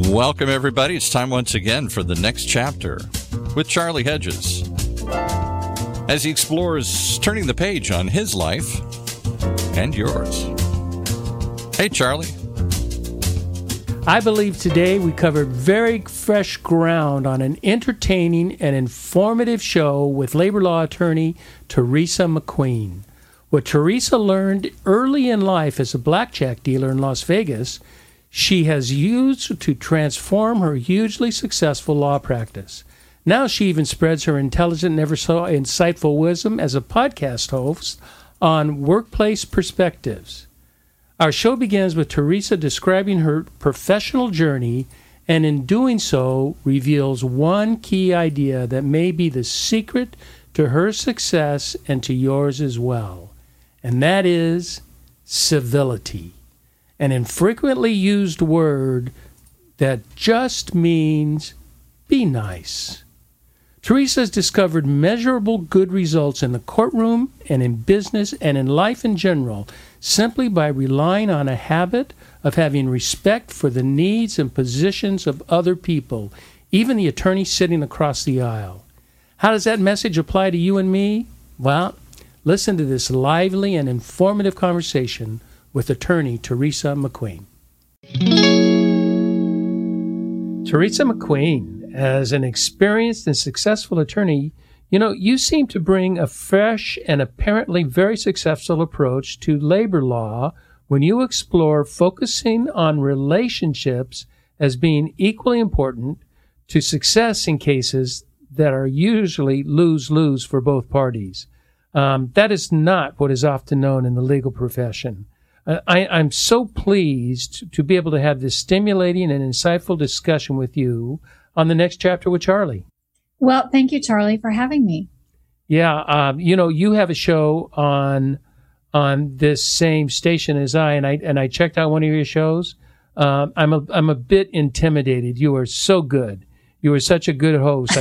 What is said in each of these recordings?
Welcome, everybody. It's time once again for the next chapter with Charlie Hedges as he explores turning the page on his life and yours. Hey, Charlie. I believe today we covered very fresh ground on an entertaining and informative show with labor law attorney Teresa McQueen. What Teresa learned early in life as a blackjack dealer in Las Vegas, she has used to transform her hugely successful law practice. Now she even spreads her intelligent, never so insightful wisdom as a podcast host on Workplace Perspectives. Our show begins with Teresa describing her professional journey, and in doing so reveals one key idea that may be the secret to her success and to yours as well, and that is civility, an infrequently used word that just means be nice. Teresa has discovered measurable good results in the courtroom and in business and in life in general simply by relying on a habit of having respect for the needs and positions of other people, even the attorney sitting across the aisle. How does that message apply to you and me? Well, listen to this lively and informative conversation with attorney Teresa McQueen. Teresa McQueen, as an experienced and successful attorney, you seem to bring a fresh and apparently very successful approach to labor law when you explore focusing on relationships as being equally important to success in cases that are usually lose-lose for both parties. That is not what is often known in the legal profession. I'm so pleased to be able to have this stimulating and insightful discussion with you on the next chapter with Charlie. Well, thank you, Charlie, for having me. Yeah, you have a show on this same station as I, and I checked out one of your shows. I'm a bit intimidated. You are so good. You are such a good host.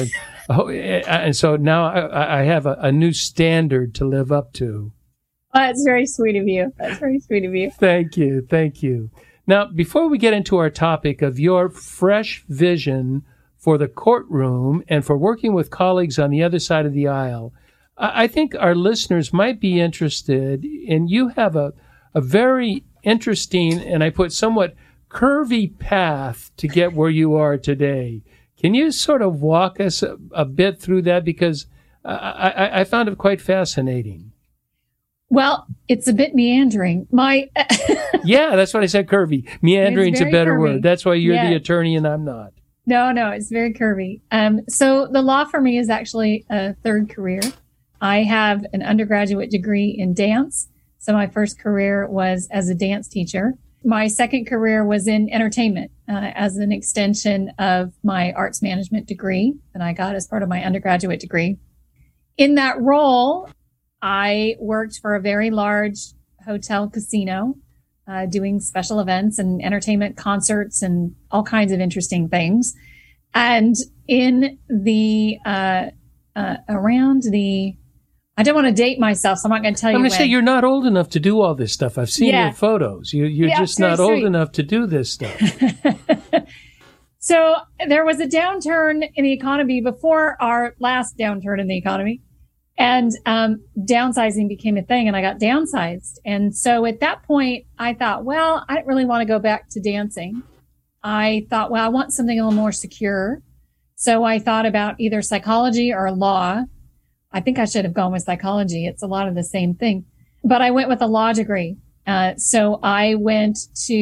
And so now I have a new standard to live up to. Oh, that's very sweet of you. That's very sweet of you. Thank you. Thank you. Now, before we get into our topic of your fresh vision for the courtroom and for working with colleagues on the other side of the aisle, I think our listeners might be interested in you have a very interesting, and I put somewhat curvy path to get where you are today. Can you sort of walk us a bit through that? Because I found it quite fascinating. Well, it's a bit meandering. Yeah, that's what I said, curvy. Meandering's a better word. That's why you're the attorney and I'm not. No, it's very curvy. So the law for me is actually a third career. I have an undergraduate degree in dance. So my first career was as a dance teacher. My second career was in entertainment as an extension of my arts management degree that I got as part of my undergraduate degree. In that role, I worked for a very large hotel casino, doing special events and entertainment concerts and all kinds of interesting things. And in the, around the, I don't want to date myself, so I'm not going to tell you. I'm going to say you're not old enough to do all this stuff. I've seen your photos. You're just not old enough to do this stuff. So there was a downturn in the economy before our last downturn in the economy. And downsizing became a thing, and I got downsized. And so at that point, I thought, well, I didn't really want to go back to dancing. I thought, well, I want something a little more secure. So I thought about either psychology or law. I think I should have gone with psychology. It's a lot of the same thing. But I went with a law degree. So I went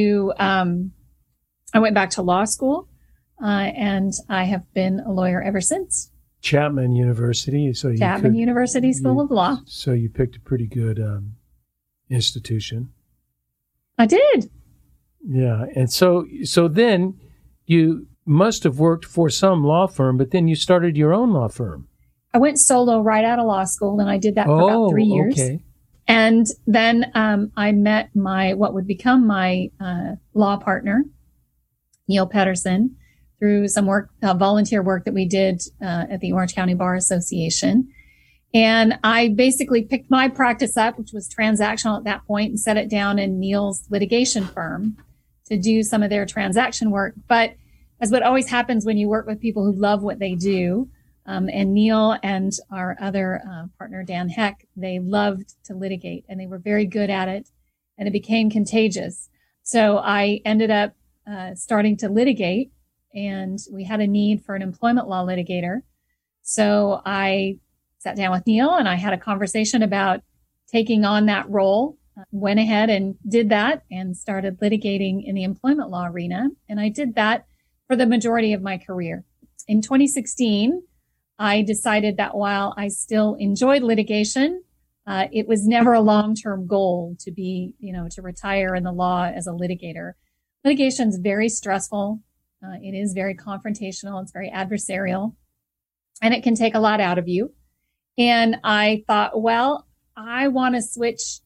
back to law school, and I have been a lawyer ever since. Chapman University. University School of Law. So you picked a pretty good institution. I did. Yeah. And so then you must have worked for some law firm, but then you started your own law firm. I went solo right out of law school, and I did that for about 3 years. Okay. And then I met what would become my law partner, Neil Pedersen, through some work, volunteer work that we did at the Orange County Bar Association. And I basically picked my practice up, which was transactional at that point, and set it down in Neil's litigation firm to do some of their transaction work. But as what always happens when you work with people who love what they do. And Neil and our other partner, Dan Heck, they loved to litigate and they were very good at it, and it became contagious. So I ended up starting to litigate, and we had a need for an employment law litigator. So I sat down with Neil and I had a conversation about taking on that role, went ahead and did that and started litigating in the employment law arena. And I did that for the majority of my career. In 2016, I decided that while I still enjoyed litigation, it was never a long-term goal to be, to retire in the law as a litigator. Litigation is very stressful. It is very confrontational. It's very adversarial, and it can take a lot out of you. And I thought, well, I want to switch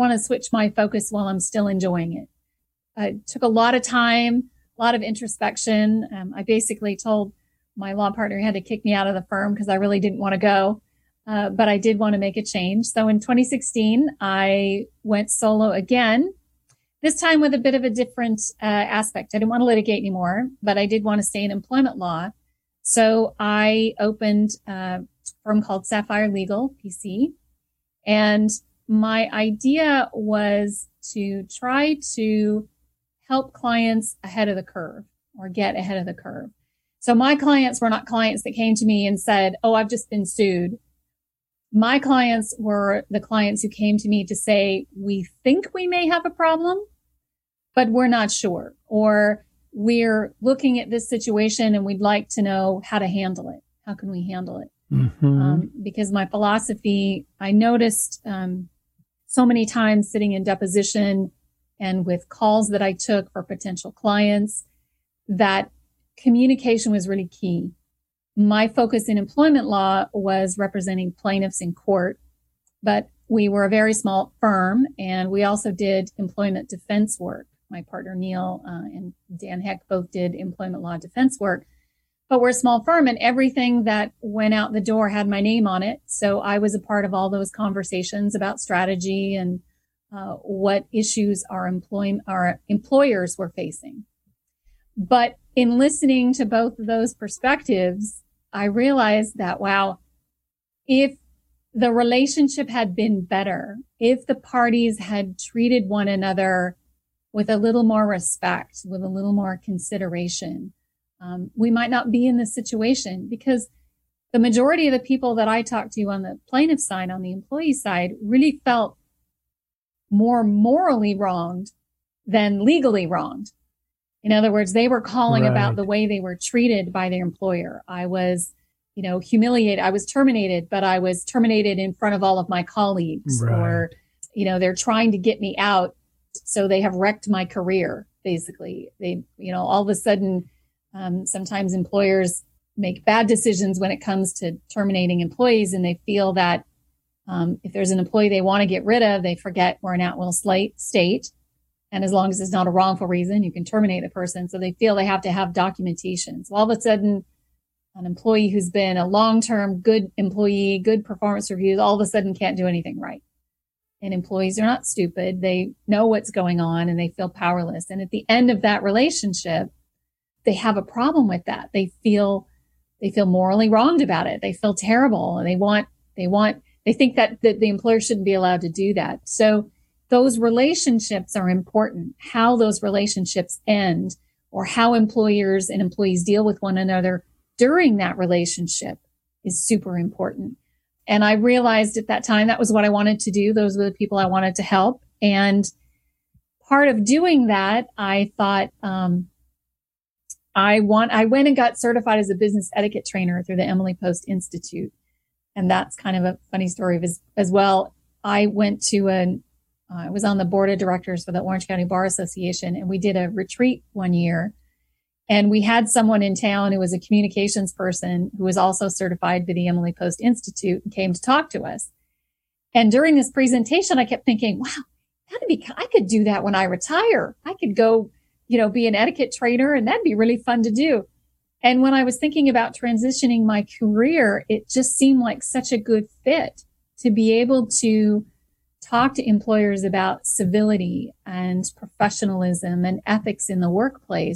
my focus while I'm still enjoying it. It took a lot of time, a lot of introspection. I basically told my law partner he had to kick me out of the firm because I really didn't want to go. But I did want to make a change. So in 2016, I went solo again, this time with a bit of a different aspect. I didn't want to litigate anymore, but I did want to stay in employment law. So I opened a firm called Sapphire Legal, PC. And my idea was to try to help clients ahead of the curve or get ahead of the curve. So my clients were not clients that came to me and said, oh, I've just been sued. My clients were the clients who came to me to say, we think we may have a problem, but we're not sure. Or we're looking at this situation and we'd like to know how to handle it. How can we handle it? Mm-hmm. Because my philosophy, I noticed so many times sitting in deposition and with calls that I took for potential clients that communication was really key. My focus in employment law was representing plaintiffs in court, but we were a very small firm and we also did employment defense work. My partner Neil and Dan Heck both did employment law defense work, but we're a small firm and everything that went out the door had my name on it. So I was a part of all those conversations about strategy and what issues our employers were facing. But in listening to both of those perspectives, I realized that, wow, if the relationship had been better, if the parties had treated one another with a little more respect, with a little more consideration, we might not be in this situation, because the majority of the people that I talked to on the plaintiff side, on the employee side, really felt more morally wronged than legally wronged. In other words, they were calling about the way they were treated by their employer. I was, humiliated. I was terminated, but I was terminated in front of all of my colleagues. Right. Or, they're trying to get me out, so they have wrecked my career, basically. They, all of a sudden, sometimes employers make bad decisions when it comes to terminating employees, and they feel that if there's an employee they want to get rid of, they forget we're an at-will state. And as long as it's not a wrongful reason, you can terminate the person. So they feel they have to have documentation. So all of a sudden, an employee who's been a long-term good employee, good performance reviews, all of a sudden can't do anything right. And employees are not stupid. They know what's going on and they feel powerless. And at the end of that relationship, they have a problem with that. They feel morally wronged about it. They feel terrible, and they think that the employer shouldn't be allowed to do that. So those relationships are important. How those relationships end, or how employers and employees deal with one another during that relationship, is super important. And I realized at that time that was what I wanted to do. Those were the people I wanted to help. And part of doing that, I thought, I went and got certified as a business etiquette trainer through the Emily Post Institute. And that's kind of a funny story as well. I was on the board of directors for the Orange County Bar Association, and we did a retreat one year. And we had someone in town who was a communications person who was also certified by the Emily Post Institute and came to talk to us. And during this presentation, I kept thinking, wow, I could do that when I retire. I could go, be an etiquette trainer, and that'd be really fun to do. And when I was thinking about transitioning my career, it just seemed like such a good fit to be able to talk to employers about civility and professionalism and ethics in the workplace,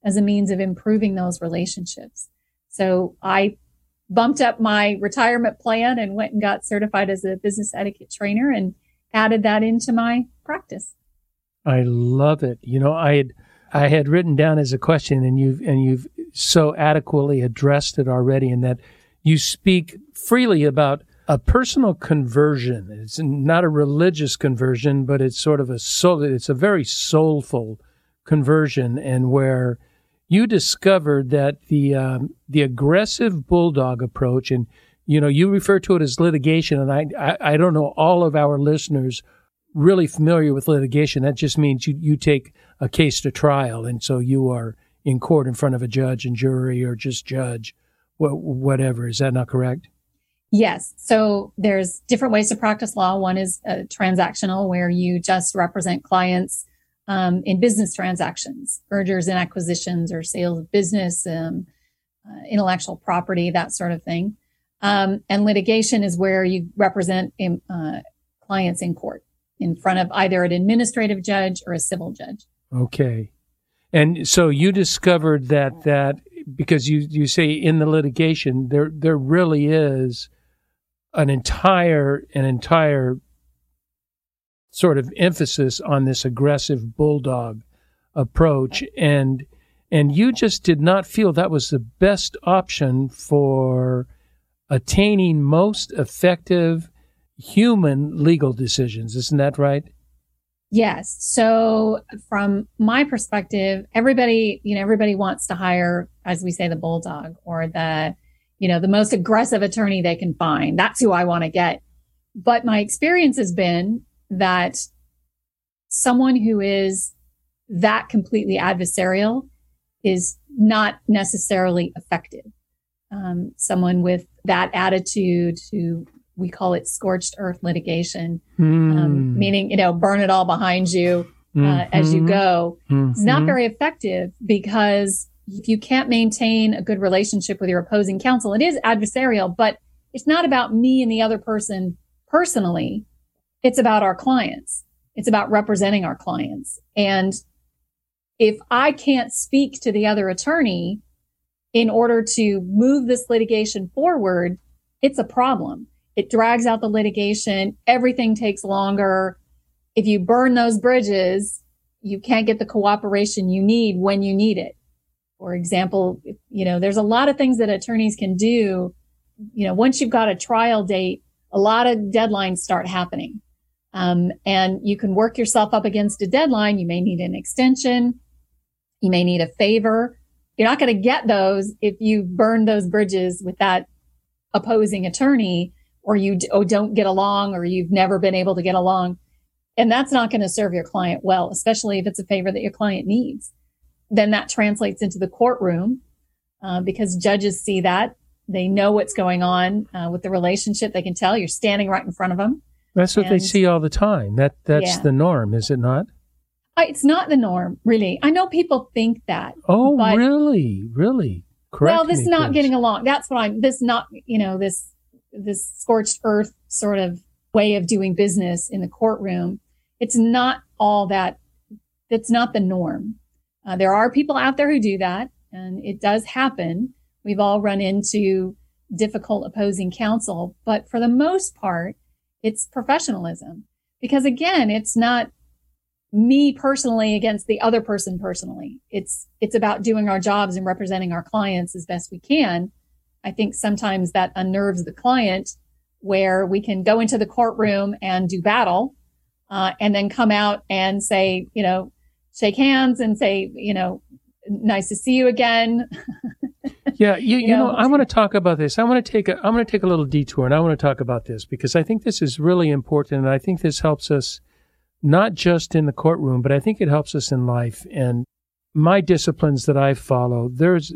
as a means of improving those relationships. So I bumped up my retirement plan and went and got certified as a business etiquette trainer and added that into my practice. I love it. I had written down as a question, and you've so adequately addressed it already, in that you speak freely about a personal conversion. It's not a religious conversion, but it's sort of it's a very soulful conversion, and where you discovered that the aggressive bulldog approach, and you refer to it as litigation, and I don't know all of our listeners really familiar with litigation. That just means you take a case to trial, and so you are in court in front of a judge and jury, or just judge, whatever. Is that not correct? Yes. So there's different ways to practice law. One is transactional, where you just represent clients in business transactions, mergers and acquisitions, or sales of business, intellectual property, that sort of thing. And litigation is where you represent clients in court, in front of either an administrative judge or a civil judge. Okay. And so you discovered that because you say in the litigation, there really is an entire sort of emphasis on this aggressive bulldog approach, and you just did not feel that was the best option for attaining most effective human legal decisions. Isn't that right? Yes. So from my perspective, everybody wants to hire, as we say, the bulldog, or the most aggressive attorney they can find. That's who I want to get. But my experience has been that someone who is that completely adversarial is not necessarily effective. Someone with that attitude, we call it scorched earth litigation, meaning, burn it all behind you as you go. It's not very effective, because if you can't maintain a good relationship with your opposing counsel, it is adversarial, but it's not about me and the other person personally. It's about our clients. It's about representing our clients. And if I can't speak to the other attorney in order to move this litigation forward, it's a problem. It drags out the litigation. Everything takes longer. If you burn those bridges, you can't get the cooperation you need when you need it. For example, there's a lot of things that attorneys can do. Once you've got a trial date, a lot of deadlines start happening. And you can work yourself up against a deadline. You may need an extension. You may need a favor. You're not going to get those if you burn those bridges with that opposing attorney, or you don't get along, or you've never been able to get along. And that's not going to serve your client well, especially if it's a favor that your client needs. Then that translates into the courtroom, because judges see that. They know what's going on with the relationship. They can tell you're standing right in front of them. That's what they see all the time. That's the norm, is it not? It's not the norm, really. I know people think that. Oh, really? Really? Correct. Well, this is not getting along. That's what this scorched earth sort of way of doing business in the courtroom. It's not all that. That's not the norm. There are people out there who do that, and it does happen. We've all run into difficult opposing counsel, but for the most part, it's professionalism. Because again, it's not me personally against the other person personally. It's about doing our jobs and representing our clients as best we can. I think sometimes that unnerves the client, where we can go into the courtroom and do battle, and then come out and say, shake hands and say, nice to see you again. Yeah, I want to talk about this. I'm going to take a little detour, and I want to talk about this, because I think this is really important, and I think this helps us not just in the courtroom, but I think it helps us in life. And my disciplines that I follow, there's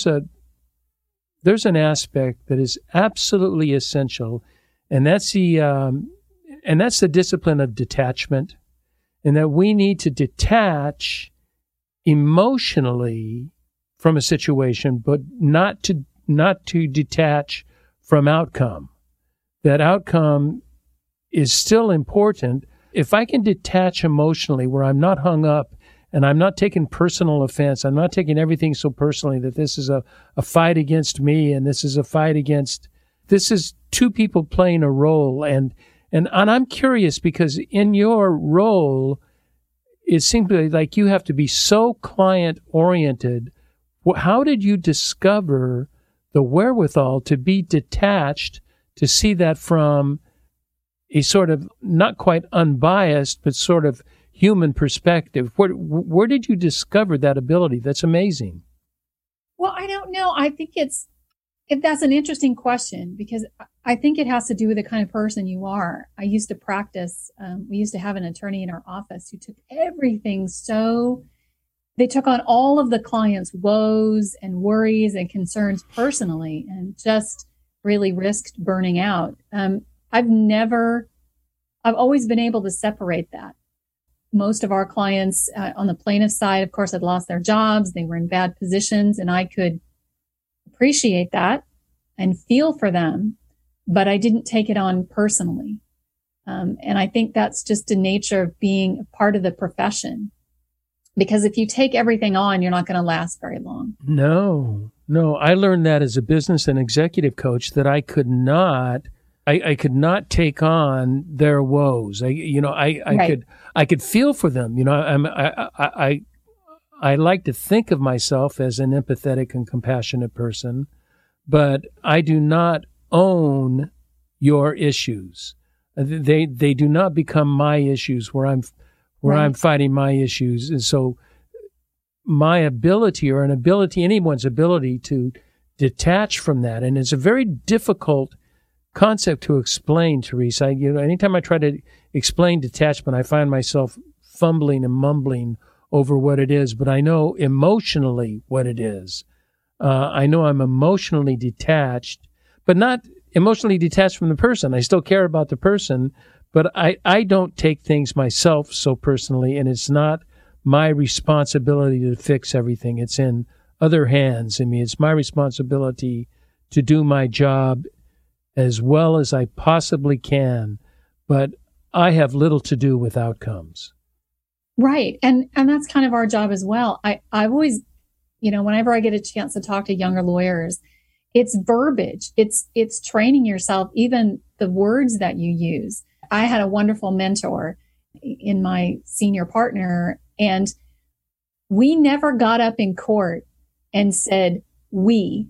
an aspect that is absolutely essential, and that's the discipline of detachment, and that we need to detach emotionally from a situation, but not to detach from outcome. That outcome is still important. If I can detach emotionally, where I'm not hung up and I'm not taking personal offense. I'm not taking everything so personally that this is a fight against me and this is a fight against, this is two people playing a role. And I'm curious because in your role, it seems like you have to be so client-oriented. How did you discover the wherewithal to be detached, to see that from a sort of not quite unbiased, but sort of human perspective? Where did you discover that ability? That's amazing. Well, I don't know. I think that's an interesting question because I think it has to do with the kind of person you are. I used to practice. We used to have an attorney in our office who took everything they took on all of the clients' woes and worries and concerns personally and just really risked burning out. I've always been able to separate that. Most of our clients on the plaintiff side, of course, had lost their jobs. They were in bad positions, and I could appreciate that and feel for them, but I didn't take it on personally. And I think that's just the nature of being a part of the profession. Because if you take everything on, you're not going to last very long. No. I learned that as a business and executive coach that I could not take on their woes. I could feel for them. I like to think of myself as an empathetic and compassionate person, but I do not own your issues. They do not become my issues where I'm fighting my issues. And so my ability anyone's ability to detach from that. And it's a very difficult concept to explain, Teresa. Anytime I try to explain detachment, I find myself fumbling and mumbling over what it is, but I know emotionally what it is. I know I'm emotionally detached, but not emotionally detached from the person. I still care about the person, but I don't take things myself so personally, and it's not my responsibility to fix everything. It's in other hands. I mean, it's my responsibility to do my job as well as I possibly can, but I have little to do with outcomes. Right. And that's kind of our job as well. I've always, whenever I get a chance to talk to younger lawyers, it's verbiage. It's training yourself, even the words that you use. I had a wonderful mentor in my senior partner, and we never got up in court and said, we.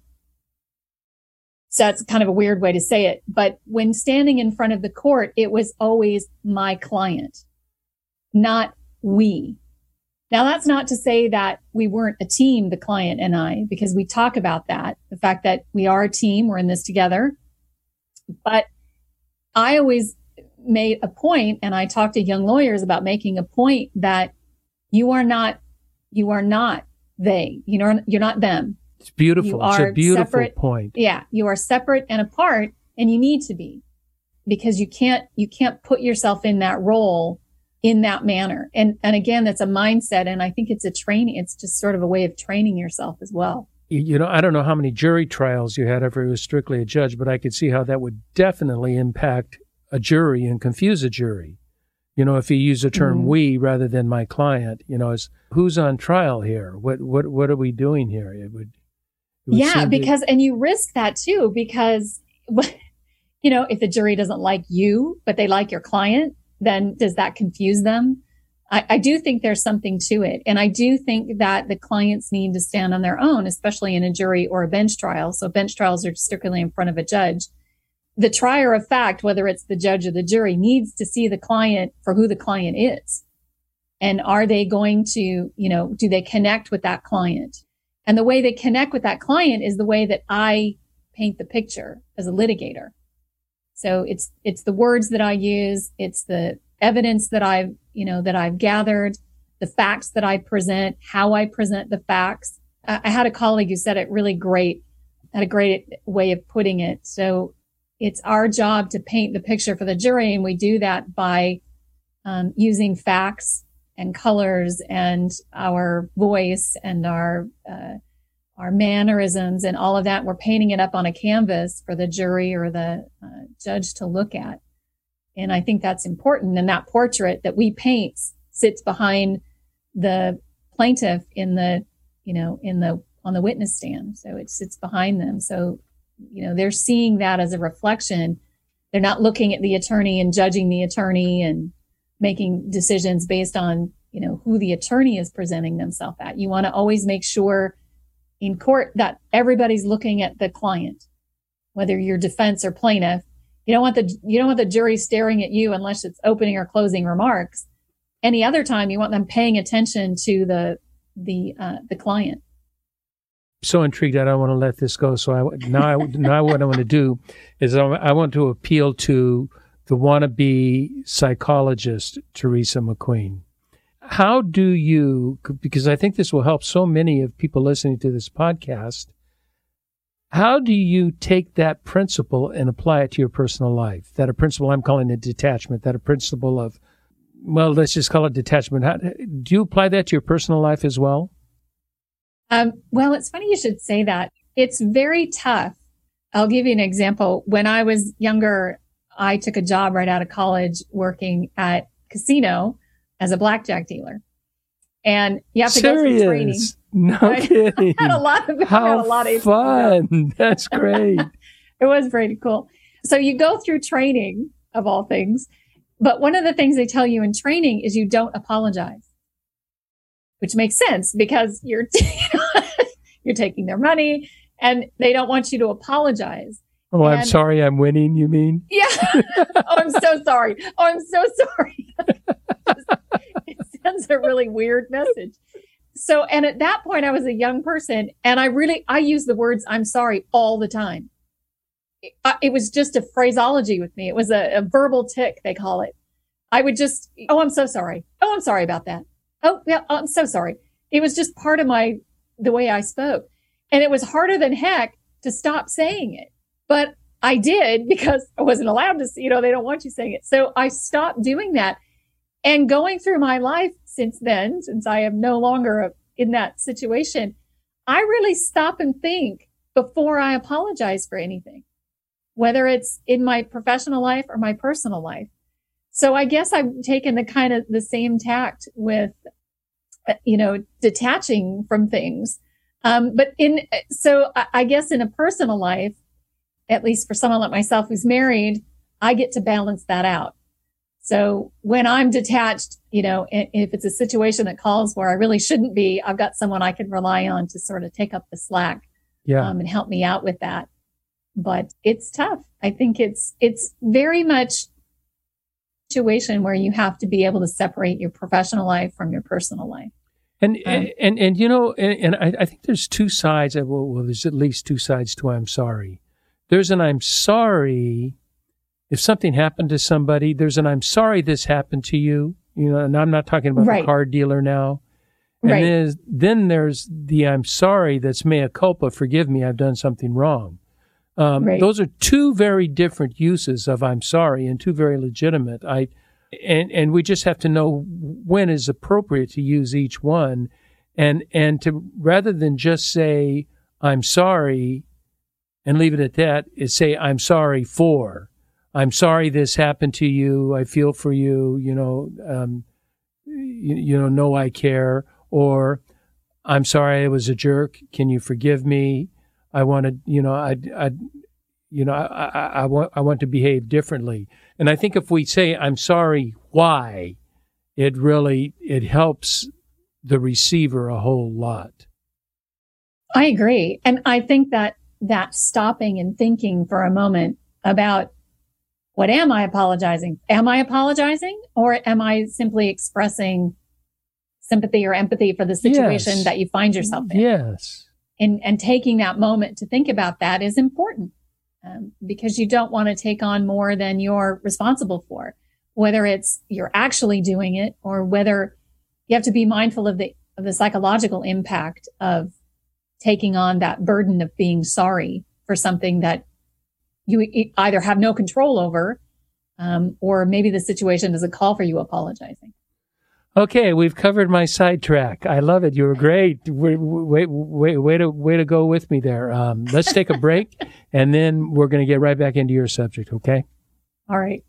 So that's kind of a weird way to say it. But when standing in front of the court, it was always my client, not we. Now, that's not to say that we weren't a team, the client and I, because we talk about that, the fact that we are a team, we're in this together. But I always made a point, and I talk to young lawyers about making a point that you are not they, you're not them. It's beautiful. It's a beautiful separate point. Yeah. You are separate and apart, and you need to be, because you can't put yourself in that role in that manner. And again, that's a mindset. And I think it's a training. It's just sort of a way of training yourself as well. I don't know how many jury trials you had if it was strictly a judge, but I could see how that would definitely impact a jury and confuse a jury. If you use the term we rather than my client, is who's on trial here? What are we doing here? It would because and you risk that too, because if the jury doesn't like you, but they like your client, then does that confuse them? I do think there's something to it. And I do think that the clients need to stand on their own, especially in a jury or a bench trial. So bench trials are strictly in front of a judge. The trier of fact, whether it's the judge or the jury, needs to see the client for who the client is. And are they going to, do they connect with that client? And the way they connect with that client is the way that I paint the picture as a litigator. So it's the words that I use. It's the evidence that I've gathered, the facts that I present, how I present the facts. I had a colleague who said it really great, had a great way of putting it. So it's our job to paint the picture for the jury. And we do that by using facts and colors and our voice and our mannerisms and all of that. We're painting it up on a canvas for the jury or the judge to look at. And I think that's important. And that portrait that we paint sits behind the plaintiff on the witness stand. So it's behind them. So, they're seeing that as a reflection. They're not looking at the attorney and judging the attorney and making decisions based on, who the attorney is presenting themselves at. You want to always make sure in court that everybody's looking at the client, whether you're defense or plaintiff. You don't want the jury staring at you unless it's opening or closing remarks. Any other time, you want them paying attention to the client. So intrigued, I don't want to let this go. So now what I want to do is I want to appeal to the wannabe psychologist, Teresa McQueen. How do you, because I think this will help so many of people listening to this podcast, how do you take that principle and apply it to your personal life? That a principle, I'm calling it detachment, that a principle of, well, let's just call it detachment. Do you apply that to your personal life as well? Well, it's funny you should say that. It's very tough. I'll give you an example. When I was younger, I took a job right out of college working at casino as a blackjack dealer. And you have to go through training. No kidding. I had a lot of fun. That's great. It was pretty cool. So you go through training, of all things. But one of the things they tell you in training is you don't apologize, which makes sense because you're taking their money and they don't want you to apologize. Oh, I'm sorry I'm winning, you mean? Yeah. Oh, I'm so sorry. Oh, I'm so sorry. It sends a really weird message. So, and at that point, I was a young person and I use the words, I'm sorry, all the time. It was just a phraseology with me. It was a verbal tick, they call it. I would just, oh, I'm so sorry. Oh, I'm sorry about that. Oh, yeah, I'm so sorry. It was just part of the way I spoke. And it was harder than heck to stop saying it. But I did because I wasn't allowed to, they don't want you saying it. So I stopped doing that. And going through my life since then, since I am no longer in that situation, I really stop and think before I apologize for anything, whether it's in my professional life or my personal life. So I guess I've taken the same tact with, detaching from things. So I guess in a personal life, at least for someone like myself who's married, I get to balance that out. So when I'm detached, if it's a situation that calls where I really shouldn't be, I've got someone I can rely on to sort of take up the slack, and help me out with that. But it's tough. I think it's very much a situation where you have to be able to separate your professional life from your personal life. And I think there's two sides. Well, there's at least two sides to I'm sorry. There's an I'm sorry if something happened to somebody. There's an I'm sorry this happened to you. And I'm not talking about the car dealer now. And then there's the I'm sorry that's mea culpa, forgive me, I've done something wrong. Those are two very different uses of I'm sorry and two very legitimate. And we just have to know when is appropriate to use each one, and to rather than just say I'm sorry and leave it at that, is say I'm sorry for. I'm sorry this happened to you. I feel for you. Know I care. Or I'm sorry I was a jerk. Can you forgive me? I wanted, I want to behave differently. And I think if we say, I'm sorry, why, it helps the receiver a whole lot. I agree. And I think that stopping and thinking for a moment about what am I apologizing? Am I apologizing? Or am I simply expressing sympathy or empathy for the situation that you find yourself in? Yes. And taking that moment to think about that is important. Because you don't want to take on more than you're responsible for, whether it's you're actually doing it or whether you have to be mindful of the psychological impact of taking on that burden of being sorry for something that you either have no control over, or maybe the situation doesn't call for you apologizing. Okay, we've covered my sidetrack. I love it. You were great. Way to go with me there. Let's take a break, and then we're going to get right back into your subject, okay? All right.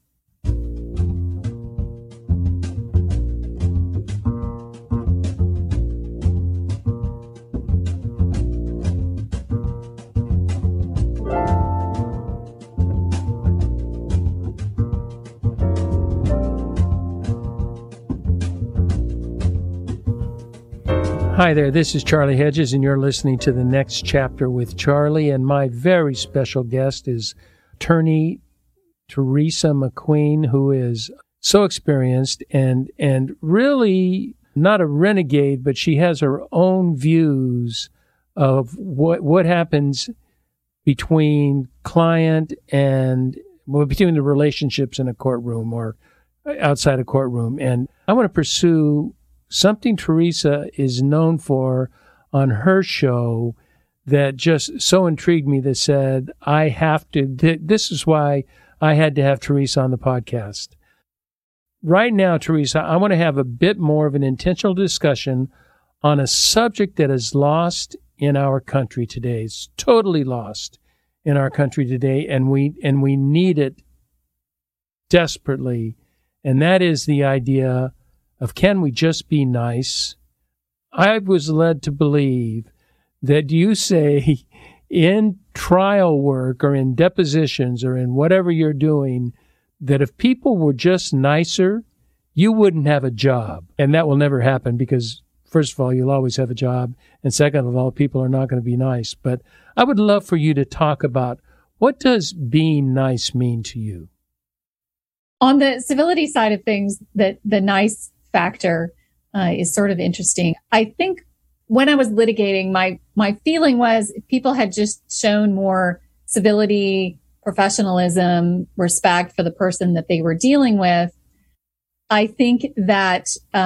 Hi there, this is Charlie Hedges, and you're listening to The Next Chapter with Charlie, and my very special guest is attorney Teresa McQueen, who is so experienced and really not a renegade, but she has her own views of what happens between client and between the relationships in a courtroom or outside a courtroom. And I want to pursue something Teresa is known for on her show that just so intrigued me that said, this is why I had to have Teresa on the podcast. Right now, Teresa, I want to have a bit more of an intentional discussion on a subject that is lost in our country today. It's totally lost in our country today, and we need it desperately. And that is the idea of, can we just be nice? I was led to believe that you say in trial work or in depositions or in whatever you're doing, that if people were just nicer, you wouldn't have a job. And that will never happen because, first of all, you'll always have a job. And second of all, people are not going to be nice. But I would love for you to talk about, what does being nice mean to you? On the civility side of things, the nice factor is sort of interesting. I think when I was litigating, my feeling was if people had just shown more civility, professionalism, respect for the person that they were dealing with, I think that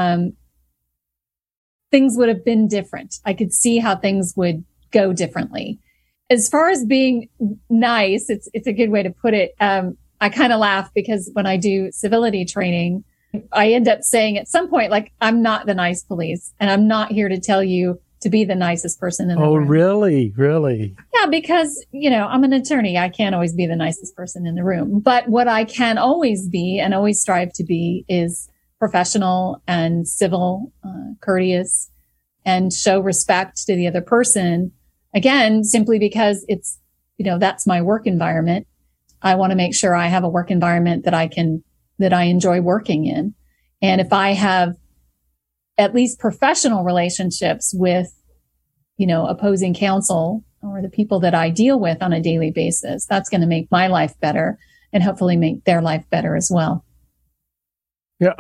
things would have been different. I could see how things would go differently. As far as being nice, it's a good way to put it. I kind of laugh because when I do civility training, I end up saying at some point, like, I'm not the nice police, and I'm not here to tell you to be the nicest person in the room. Oh, really? Really? Yeah, because, I'm an attorney. I can't always be the nicest person in the room. But what I can always be and always strive to be is professional and civil, courteous, and show respect to the other person. Again, simply because it's, that's my work environment. I want to make sure I have a work environment that I enjoy working in. And if I have at least professional relationships with, opposing counsel or the people that I deal with on a daily basis, that's going to make my life better and hopefully make their life better as well. Yeah,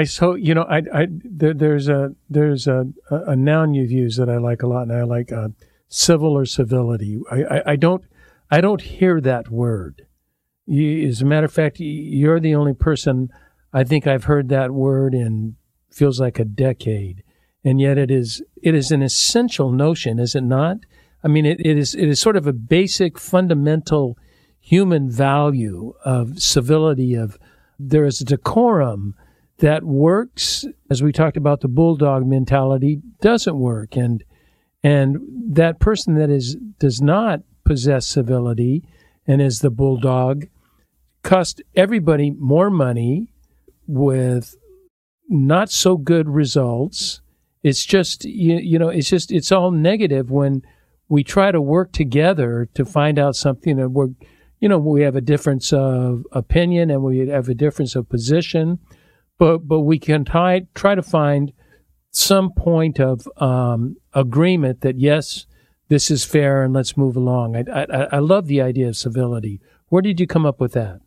there's a noun you've used that I like a lot, and I like civil or civility. I don't hear that word. As a matter of fact, you're the only person I think I've heard that word in feels like a decade, and yet it is an essential notion, is it not? I mean, it is sort of a basic, fundamental human value of civility. Of there is a decorum that works, as we talked about. The bulldog mentality doesn't work, and that person that does not possess civility and is the bulldog cost everybody more money with not so good results. It's just, it's all negative when we try to work together to find out something that we have a difference of opinion and we have a difference of position, but we can try to find some point of agreement that, yes, this is fair and let's move along. I love the idea of civility. Where did you come up with that?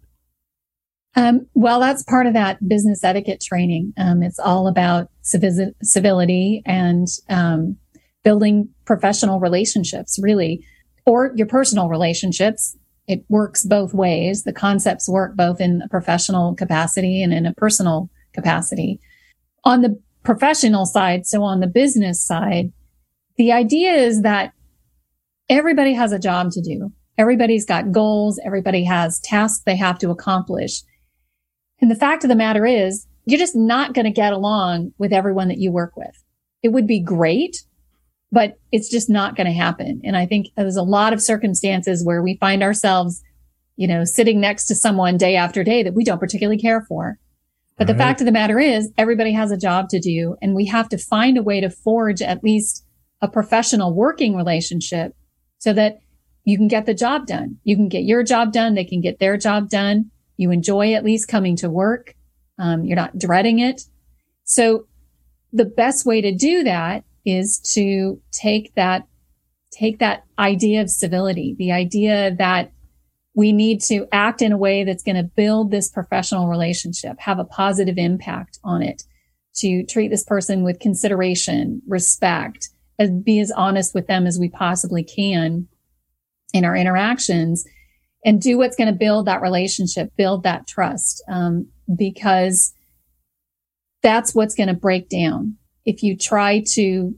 Well, that's part of that business etiquette training. It's all about civility and building professional relationships, really, or your personal relationships. It works both ways. The concepts work both in a professional capacity and in a personal capacity. On the professional side, so on the business side, the idea is that everybody has a job to do. Everybody's got goals. Everybody has tasks they have to accomplish. And the fact of the matter is, you're just not going to get along with everyone that you work with. It would be great, but it's just not going to happen. And I think there's a lot of circumstances where we find ourselves, sitting next to someone day after day that we don't particularly care for. But the fact of the matter is, everybody has a job to do, and we have to find a way to forge at least a professional working relationship so that you can get the job done. You can get your job done. They can get their job done. You enjoy at least coming to work. You're not dreading it. So the best way to do that is to take that idea of civility, the idea that we need to act in a way that's going to build this professional relationship, have a positive impact on it, to treat this person with consideration, respect, and be as honest with them as we possibly can in our interactions, and do what's going to build that relationship, build that trust, because that's what's going to break down. If you try too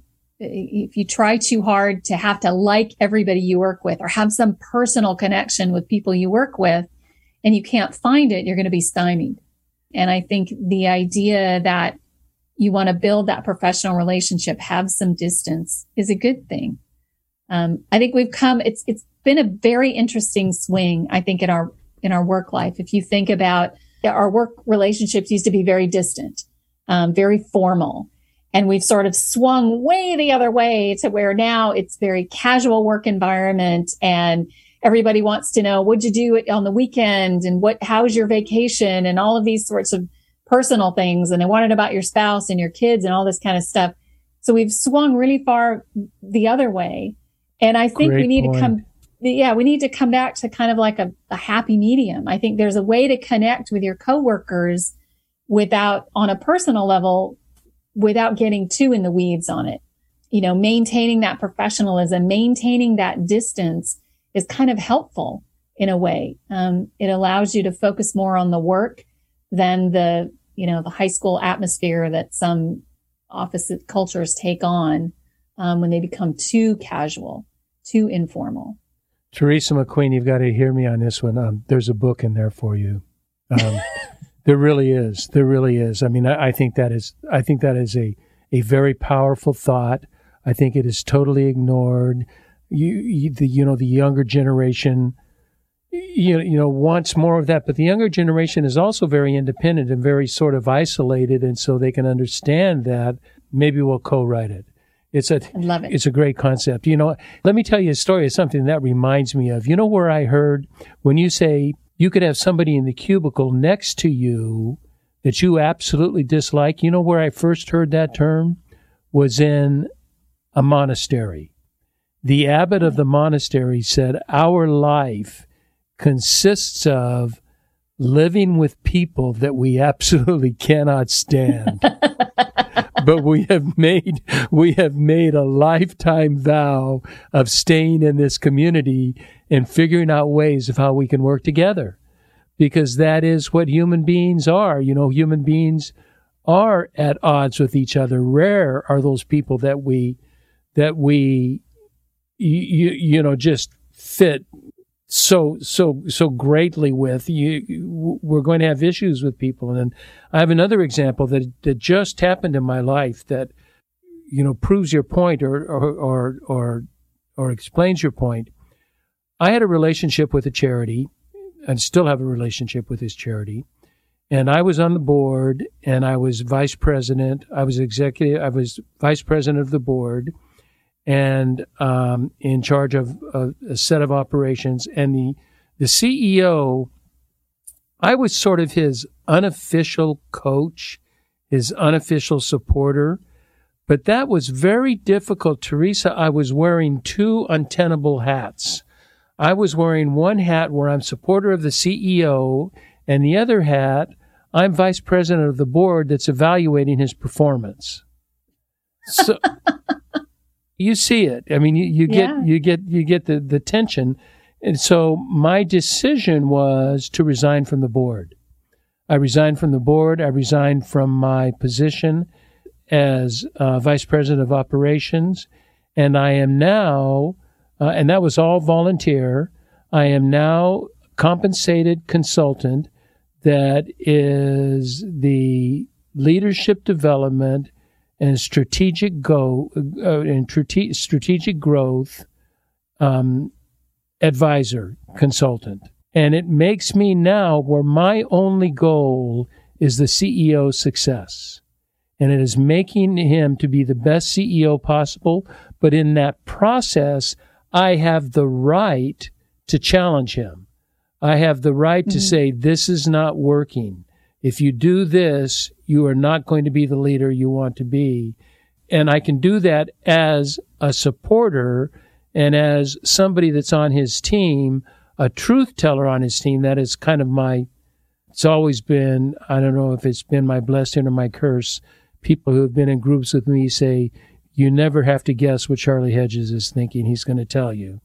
hard to have to like everybody you work with or have some personal connection with people you work with, and you can't find it, you're going to be stymied. And I think the idea that you want to build that professional relationship, have some distance, is a good thing. I think it's been a very interesting swing, I think, in our work life. If you think about our work relationships used to be very distant, very formal. And we've sort of swung way the other way to where now it's very casual work environment, and everybody wants to know, what'd you do on the weekend, and how was your vacation, and all of these sorts of personal things. And they want to know about your spouse and your kids and all this kind of stuff. So we've swung really far the other way. And I think we need to come back to kind of like a happy medium. I think there's a way to connect with your coworkers on a personal level, without getting too in the weeds on it. Maintaining that professionalism, maintaining that distance is kind of helpful in a way. It allows you to focus more on the work than the high school atmosphere that some office cultures take on when they become too casual, too informal. Teresa McQueen, you've got to hear me on this one. There's a book in there for you. There really is. There really is. I mean, I think that is a very powerful thought. I think it is totally ignored. The younger generation, wants more of that, but the younger generation is also very independent and very sort of isolated, and so they can understand that. Maybe we'll co-write it. I love it. It's a great concept. Let me tell you a story of something that reminds me of. Where I heard when you say you could have somebody in the cubicle next to you that you absolutely dislike. Where I first heard that term was in a monastery. The abbot of the monastery said, our life consists of living with people that we absolutely cannot stand. But we have made a lifetime vow of staying in this community and figuring out ways of how we can work together, because that is what human beings are. Human beings are at odds with each other. Rare are those people that we just fit so greatly with. We're going to have issues with people. And then I have another example that just happened in my life that proves your point or explains your point. I had a relationship with a charity, and still have a relationship with this charity. And I was on the board, and I was vice president. I was vice president of the board, and in charge of a set of operations. And the CEO, I was sort of his unofficial coach, his unofficial supporter. But that was very difficult, Teresa. I was wearing two untenable hats. I was wearing one hat where I'm supporter of the CEO, and the other hat, I'm vice president of the board that's evaluating his performance. So you see it. I mean, you get the tension. And so my decision was to resign from the board. I resigned from the board. I resigned from my position as vice president of operations, and I am now, and that was all volunteer, I am now compensated consultant that is the leadership development and strategic growth advisor consultant. And it makes me now where my only goal is the CEO's success. And it is making him to be the best CEO possible. But in that process, I have the right to challenge him. I have the right to say, this is not working. If you do this, you are not going to be the leader you want to be. I can do that as a supporter and as somebody that's on his team, a truth teller on his team. That is kind of it's always been, I don't know if it's been my blessing or my curse. People who have been in groups with me say, you never have to guess what Charlie Hedges is thinking. He's going to tell you.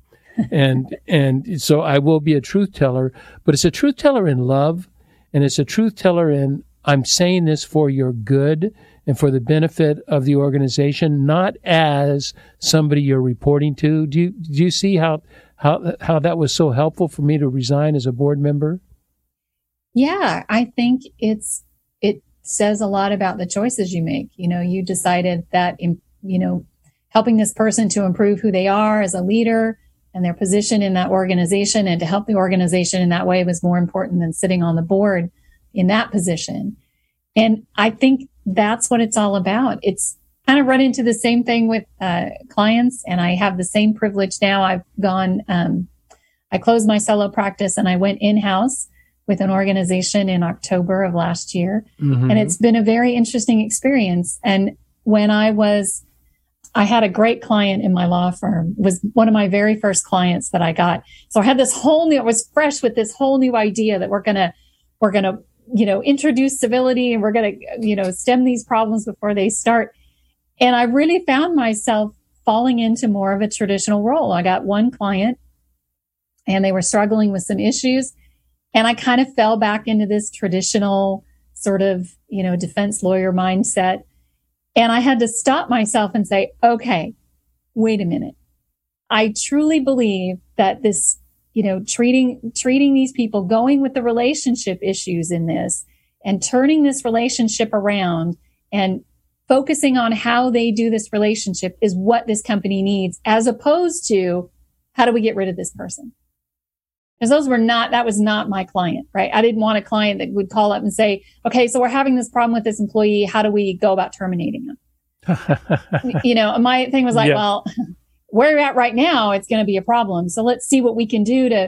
And so I will be a truth teller, but it's a truth teller in love, and it's a truth teller in, I'm saying this for your good and for the benefit of the organization, not as somebody you're reporting to. Do you see how that was so helpful for me to resign as a board member? Yeah, I think it says a lot about the choices you make. You decided that, helping this person to improve who they are as a leader and their position in that organization and to help the organization in that way was more important than sitting on the board in that position. And I think that's what it's all about. It's kind of run into the same thing with clients, and I have the same privilege now. I've gone, I closed my solo practice and I went in-house with an organization in October of last year. Mm-hmm. And it's been a very interesting experience. And when I had a great client in my law firm, was one of my very first clients that I got. So I had it was fresh with this whole new idea that we're going to, introduce civility, and we're going to, stem these problems before they start. And I really found myself falling into more of a traditional role. I got one client and they were struggling with some issues. And I kind of fell back into this traditional sort of, defense lawyer mindset. And I had to stop myself and say, okay, wait a minute. I truly believe that this, treating these people, going with the relationship issues in this and turning this relationship around and focusing on how they do this relationship is what this company needs, as opposed to how do we get rid of this person? Because that was not my client, right? I didn't want a client that would call up and say, okay, so we're having this problem with this employee. How do we go about terminating him? My thing was like, well, where you're at right now, it's going to be a problem. So let's see what we can do to,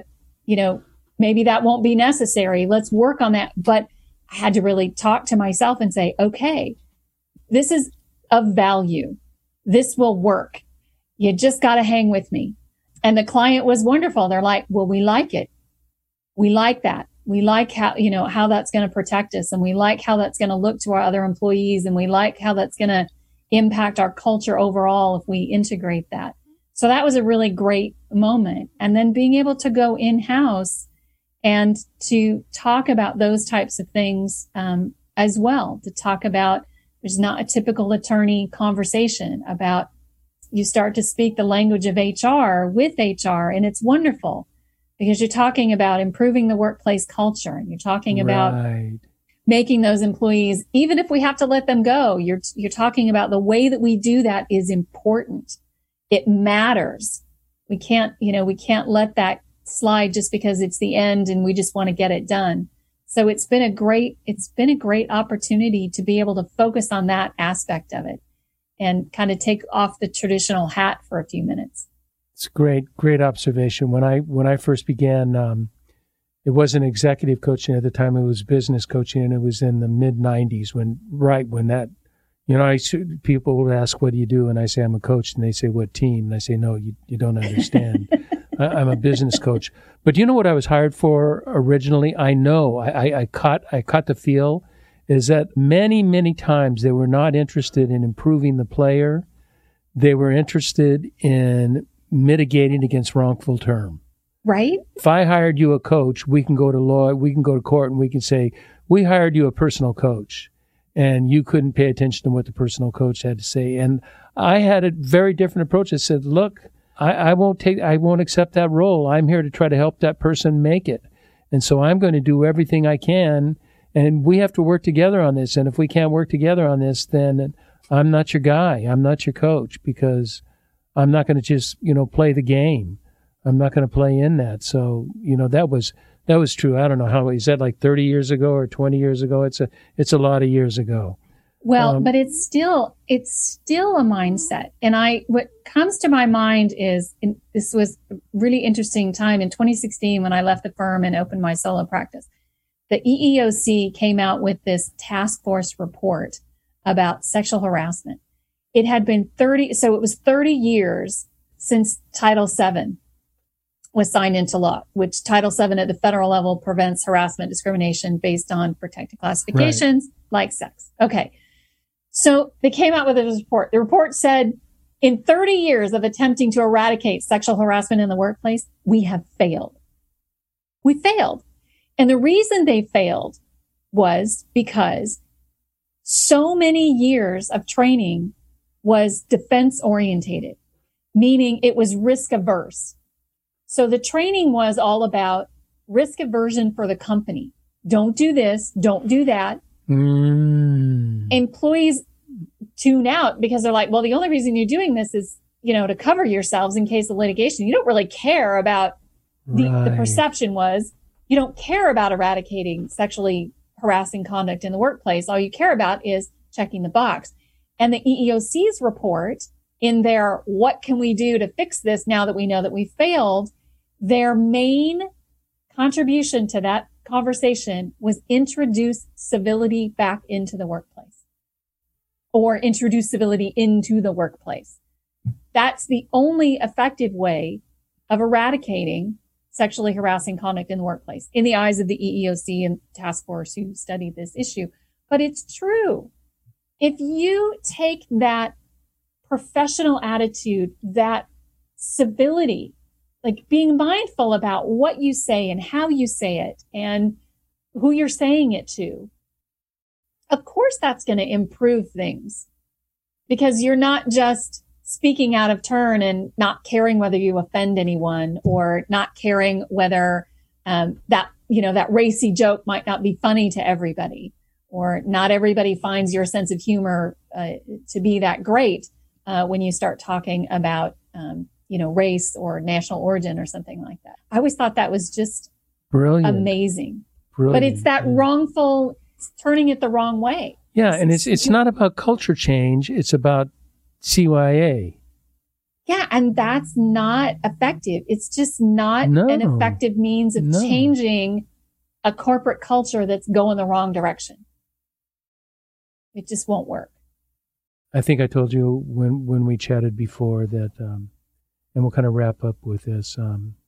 maybe that won't be necessary. Let's work on that. But I had to really talk to myself and say, okay, this is of value. This will work. You just got to hang with me. And the client was wonderful. They're like, well, we like it. We like that. We like how, how that's going to protect us. And we like how that's going to look to our other employees. And we like how that's going to impact our culture overall if we integrate that. So that was a really great moment. And then being able to go in-house and to talk about those types of things as well, to talk about, there's not a typical attorney conversation about, you start to speak the language of HR with HR, and it's wonderful because you're talking about improving the workplace culture, and you're talking about making those employees, even if we have to let them go, you're talking about the way that we do that is important. It matters. We can't let that slide just because it's the end and we just want to get it done. So it's been a great opportunity to be able to focus on that aspect of it and kind of take off the traditional hat for a few minutes. It's great observation. When I first began, it wasn't executive coaching at the time; it was business coaching, and it was in the mid '90s when that, people would ask, "What do you do?" And I say, "I'm a coach," and they say, "What team?" And I say, "No, you don't understand. I'm a business coach." But you know what I was hired for originally? I know I caught the feel. Is that many times they were not interested in improving the player. They were interested in mitigating against wrongful term. Right. If I hired you a coach, we can go to law, we can go to court, and we can say, we hired you a personal coach, and you couldn't pay attention to what the personal coach had to say. And I had a very different approach. I said, look, I won't accept that role. I'm here to try to help that person make it. And so I'm going to do everything I can. And we have to work together on this. And if we can't work together on this, then I'm not your guy. I'm not your coach, because I'm not going to just, play the game. I'm not going to play in that. So, that was true. I don't know how, is that like 30 years ago or 20 years ago? It's a lot of years ago. Well, but it's still a mindset. And what comes to my mind is, this was a really interesting time in 2016 when I left the firm and opened my solo practice. The EEOC came out with this task force report about sexual harassment. it had been 30 years since Title VII was signed into law, which Title VII at the federal level prevents harassment, discrimination based on protected classifications like sex. Okay. So they came out with a report. The report said, in 30 years of attempting to eradicate sexual harassment in the workplace, we have failed. We failed. And the reason they failed was because so many years of training was defense orientated, meaning it was risk averse. So the training was all about risk aversion for the company. Don't do this. Don't do that. Employees tune out because they're like, well, the only reason you're doing this is, to cover yourselves in case of litigation. You don't really care about the perception was you don't care about eradicating sexually harassing conduct in the workplace. All you care about is checking the box. And the EEOC's report in their, what can we do to fix this now that we know that we failed? Their main contribution to that conversation was introduce civility back into the workplace, or introduce civility into the workplace. That's the only effective way of eradicating sexually harassing conduct in the workplace in the eyes of the EEOC and task force who studied this issue. But it's true. If you take that professional attitude, that civility, like being mindful about what you say and how you say it and who you're saying it to, of course that's going to improve things, because you're not just speaking out of turn and not caring whether you offend anyone, or not caring whether that racy joke might not be funny to everybody, or not everybody finds your sense of humor to be that great when you start talking about race or national origin or something like that. I always thought that was just brilliant, amazing. Brilliant. But it's that wrongful, turning it the wrong way. Yeah, and it's not about culture change. It's about CYA. Yeah, and that's not effective. It's just not an effective means of changing a corporate culture that's going the wrong direction. It just won't work. I think I told you when we chatted before that, and we'll kind of wrap up with this.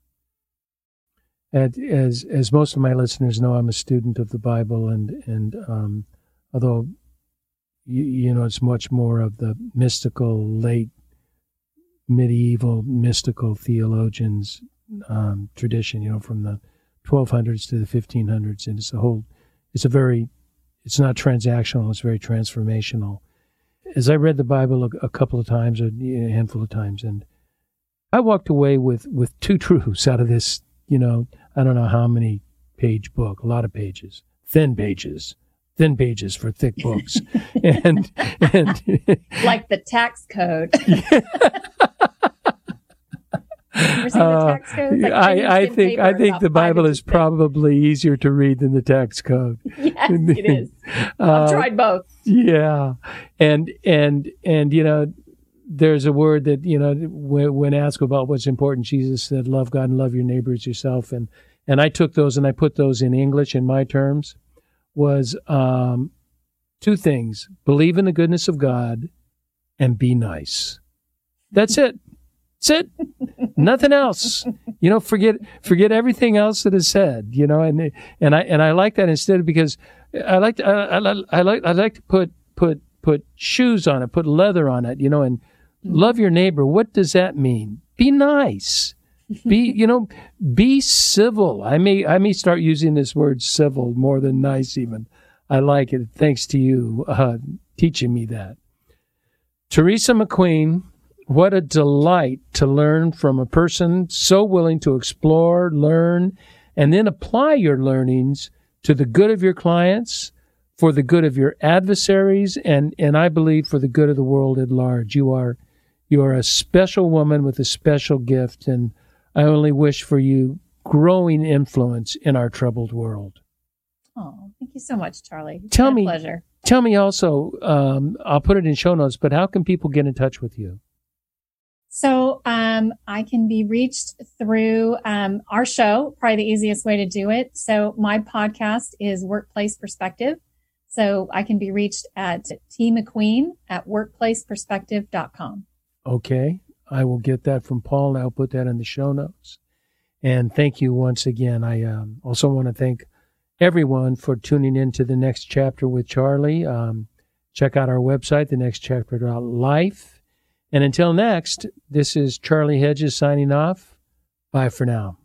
As most of my listeners know, I'm a student of the Bible, and although it's much more of the mystical, late medieval mystical theologians tradition, from the 1200s to the 1500s, and it's not transactional, it's very transformational. As I read the Bible a couple of times, a handful of times, and I walked away with two truths out of this, I don't know how many page book, a lot of pages, thin pages for thick books. and like the tax code. Ever seen the tax code? I think the Bible is probably easier to read than the tax code. Yes, it is. I've tried both. Yeah. And there's a word that, when asked about what's important, Jesus said, love God and love your neighbor as yourself. And I took those and I put those in English in my terms, was two things: believe in the goodness of God and be nice. That's it. That's it. Nothing else. Forget everything else that is said. And I like that instead, because I like to put shoes on it, put leather on it. And love your neighbor. What does that mean? Be nice. Be civil. I may start using this word civil more than nice even. I like it. Thanks to you teaching me that. Teresa McQueen, what a delight to learn from a person so willing to explore, learn, and then apply your learnings to the good of your clients, for the good of your adversaries, and I believe for the good of the world at large. You are a special woman with a special gift, and I only wish for you growing influence in our troubled world. Oh, thank you so much, Charlie. It's been a pleasure. Tell me also, I'll put it in show notes, but how can people get in touch with you? So I can be reached through our show, probably the easiest way to do it. So my podcast is Workplace Perspective. So I can be reached at tmcqueen@workplaceperspective.com. Okay. I will get that from Paul, and I'll put that in the show notes. And thank you once again. I also want to thank everyone for tuning in to The Next Chapter with Charlie. Check out our website, thenextchapter.life. And until next, this is Charlie Hedges signing off. Bye for now.